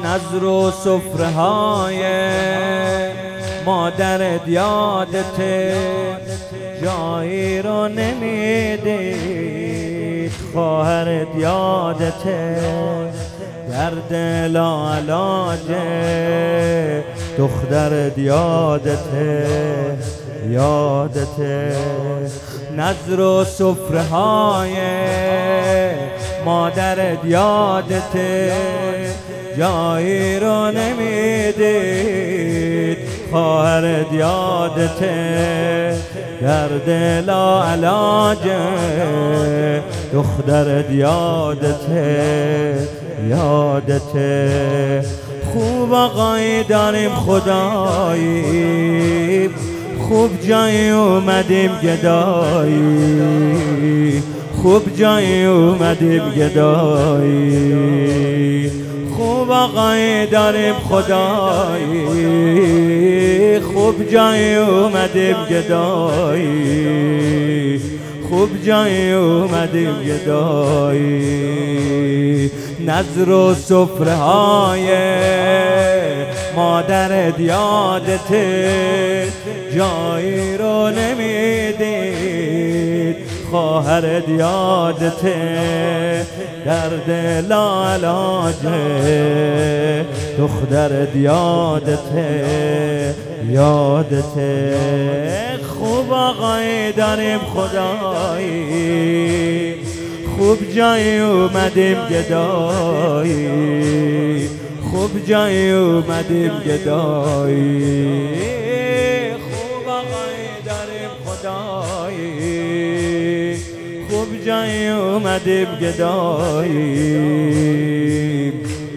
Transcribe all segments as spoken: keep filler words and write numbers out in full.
نظر و سفره های مادرت یادته، جایی رو نمیدید خواهرت یادته، درد لاعلاجه دخترت یادته یادته. نظر و سفره های مادرت یادته، جایی رو نمیدید خواهرت یادته، درد لاعلاجه دخترت یادته یادته. خوب آقایی داریم خدایی، خوب جایی اومدیم گدایی، خوب جایی اومدیم گدایی. خوب آقایی داریم خدایی، خوب جایی اومدیم گدایی، خوب جایی اومدیم گدایی. نظر و سفره های مادرت یادته، جایی رو نمیدید خواهرت یادته، درد لاعلاجه دخترت یادته یادته. خوب آقایی داریم خدایی، خوب جایی اومدیم گدایی، خوب جایی اومدیم گدایی. خوب آقایی داریم خدایی، خوب جایی اومدیم گدایی.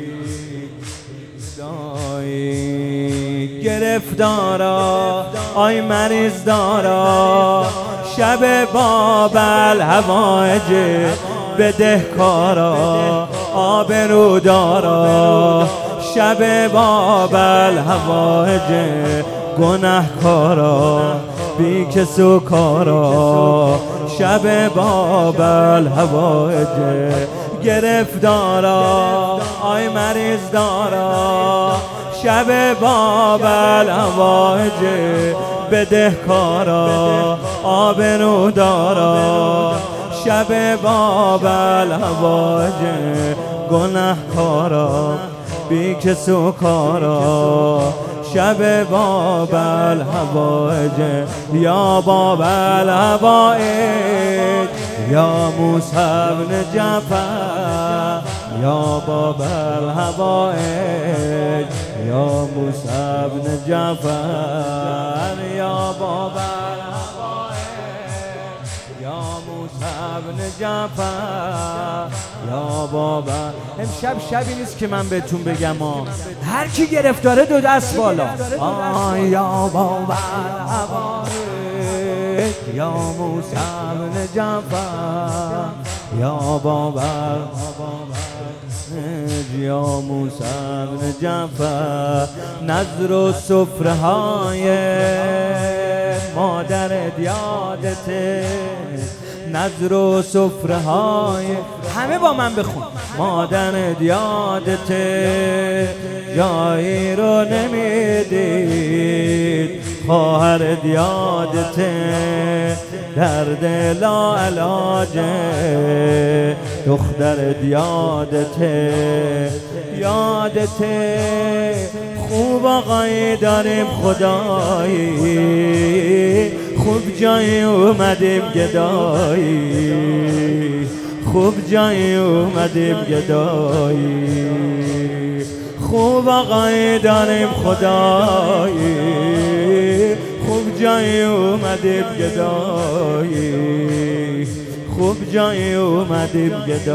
گرفتارا آی مریض دارا، شب بابل هوایج بدهکارا، آبرو دارا شب بابل هوایج گناهکارا، بی کس و کارا شب بابل هوایج. گرفتارا آی مریض دارا، شب بابل هوایج بدهکارا، آبرو دارا شب بابل هوایج گناهکارا، بی کس و کارا شب بابل هوایج. یا بابل هوایج یا موسی بن جعفر، یا بابل هوایج یا موسی بن جعفر، یا بابل هوایج یا موسی بن جعفر، یا بابل. امشب شبی نیست که من بهتون بگم ها، هر کی گرفتاره دو دست بالا. آه یا بابل هوایج یا موسی بن جعفر، یا بابل یا موسی بن جعفر. نظر و سفره های مادرت یادته، نظر و سفره های همه با من بخون. مادرت یادته، جایی رو نمیدید خواهرت یادته، درد لاعلاجه دخترت یادته یادته. خوب آقایی داریم خدایی، خوب جایی اومدیم گدایی، خوب جایی اومدیم گدایی. خوب آقایی داریم خدایی، خوب جایی اومدیم گدایی، خوب جایی اومدیم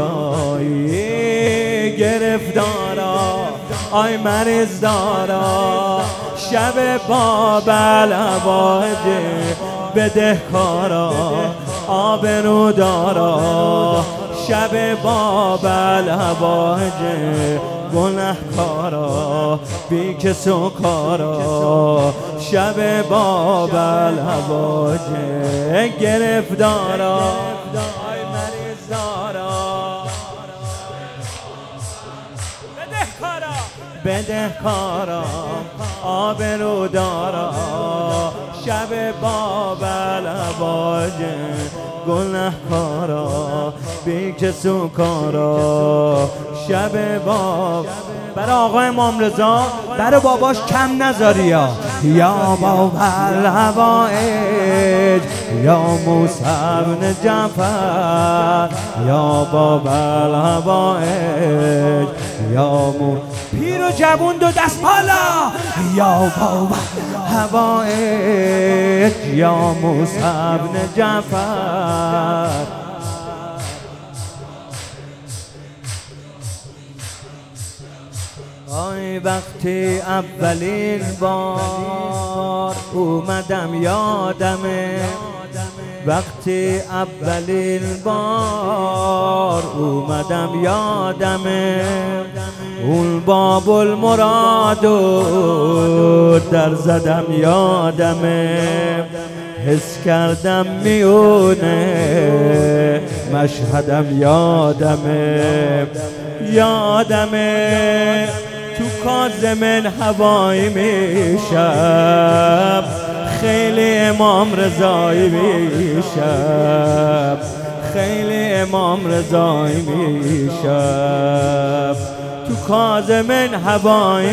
گدایی. گرفتارا آی مریض دارا، شب بابل هوایج بدهکارا، آبرو دارا شب بابل هوایج گناهکارا، بی کس و کارا شب بابل هوایج. گرفتارا آی مریض دارا، بدهکارا آبرودارا شب بابل عواجه گنهکارا بیکس و کارا شب باب. برای آقا امام رضا برای باباش کم نذاری یا یا بابل هوایج یا موسی بن جعفر یا بابل هوایج یا مو پیر و جوون دو دست بالا یا بابل هوایج یا موسی بن جعفر. آی وقتی اولین بار اومدم یادمه، وقتی اولین بار اومدم یادمه، اون باب المرادو در زدم یادمه، حس کردم میونه مشهدم یادمه، یادمه تو کاظمن هوایی میشم، خیلی امام رضایی میشم، خیلی امام رضایی میشم، تو کاظمن هوایی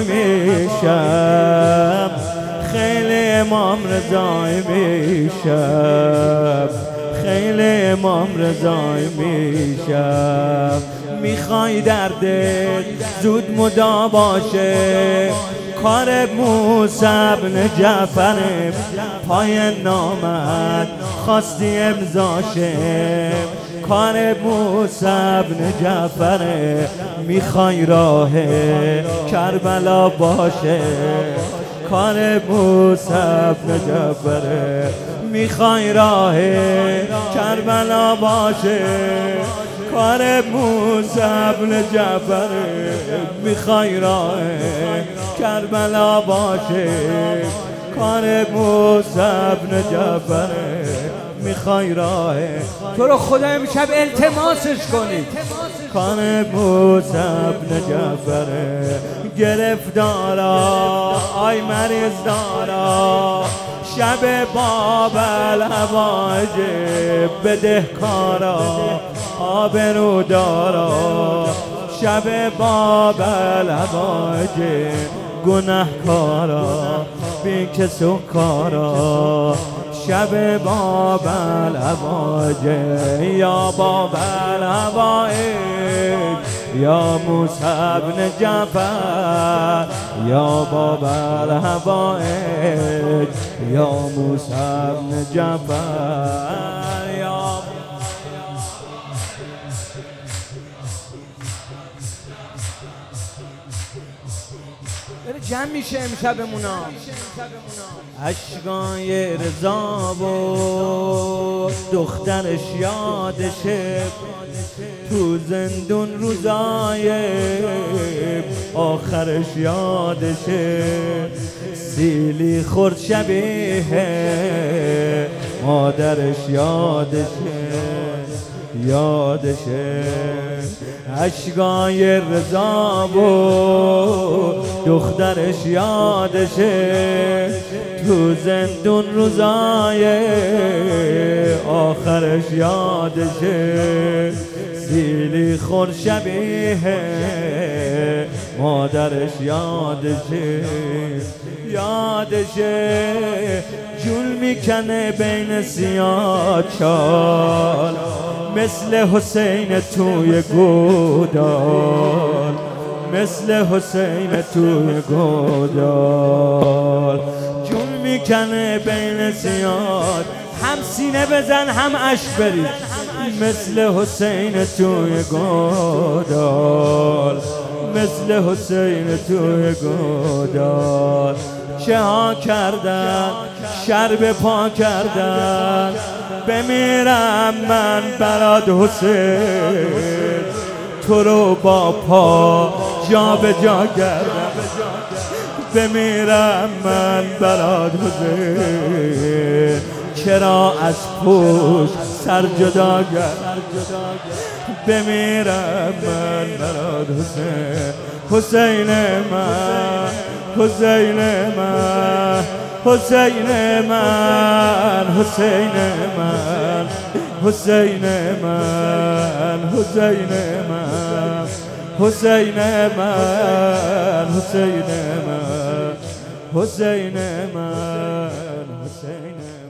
میشم، خیلی امام رضایی میشم، خیلی امام رضایی میشم. میخوای دردت زود مدا باشه، کار موسی بن جعفر پای نامت خواستی امضاشه، کار موسی بن جعفر میخوای راه کربلا باشه، کار موسی بن جعفر میخوای راه کربلا باشه، کار موسی بن جعفر میخوای راه کربلا باشه، کار موسی بن جعفر میخوای راه. تو رو خدا امشب التماسش کنید، کار موسی بن جعفر گرفتارا آی مریض دارا، شب بابل هوایج بدهکارا آبرودارا، شب بابل هوایج گنهکارا بیکس و کارا، شب بابل هوایج یا بابل هوایج یا موسی بن جعفر یا بابل هوایج یا موسی بن جعفر یا داره جمع میشه امشبمونا. اشکای رضا و دخترش یادشه، تو زندون روزای آخرش یادشه، سیلی خورد شبیه مادرش یادشه، یادشه. اشکای رضا و دخترش یادشه، تو زندون روزای آخرش یادشه، سیلی خور شبیه مادرش یادشه، یادشه. جول میکنه بین سیاه چال مثل حسین توی گودال، مثل حسین توی گودال. جون میکنه بین سیاد، هم سینه بزن هم عشق بریز، مثل حسین توی گودال، مثل حسین توی گودال. چه ها کردن شر به پا کردن، بمیرم من برات حسین، تو رو با پا جا به جا کردم، بمیرم من برات حسین، چرا از پشت سر جدا کردم، بمیرم من برات حسین، حسین من حسین من حسین من حسین من حسین من حسین من حسین من حسین من حسین من حسین